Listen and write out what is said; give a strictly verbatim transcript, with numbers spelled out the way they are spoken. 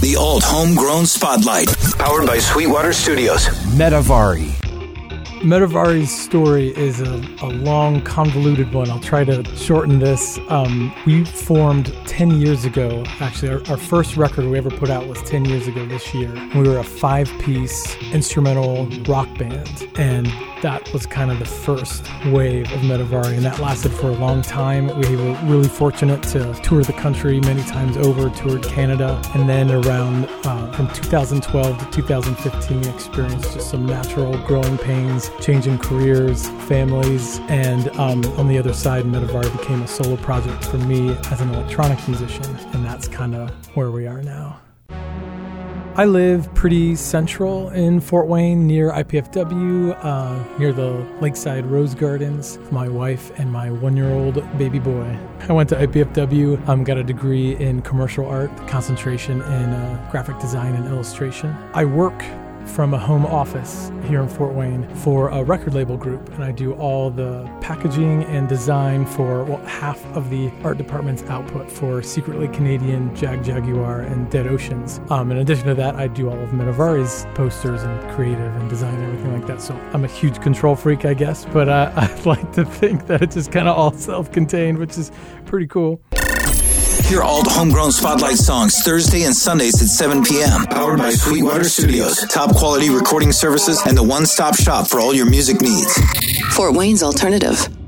The Alt Homegrown Spotlight, powered by Sweetwater Studios. Metavari. Metavari's story is a, a long, convoluted one. I'll try to shorten this. Um, we formed ten years ago. Actually, our, our first record we ever put out was ten years ago this year. We were a five-piece instrumental rock band, and that was kind of the first wave of Metavari, and that lasted for a long time. We were really fortunate to tour the country many times over, toured Canada, and then around uh, from two thousand twelve to two thousand fifteen experienced just some natural growing pains, changing careers, families, and um, on the other side, Metavari became a solo project for me as an electronic musician, and that's kind of where we are now. I live pretty central in Fort Wayne, near I P F W, uh, near the Lakeside Rose Gardens. My wife and my one-year-old baby boy. I went to I P F W, um, got a degree in commercial art, concentration in uh, graphic design and illustration. I work from a home office here in Fort Wayne for a record label group, and I do all the packaging and design for well, half of the art department's output for Secretly Canadian, Jag Jaguar, and Dead Oceans. Um, in addition to that, I do all of Metavari's posters and creative and design and everything like that. So I'm a huge control freak, I guess, but uh, I'd like to think that it's just kind of all self-contained, which is pretty cool. Hear Alt Homegrown Spotlight songs Thursday and Sundays at seven p.m. Powered by Sweetwater Studios. Top quality recording services and the one-stop shop for all your music needs. Fort Wayne's Alternative.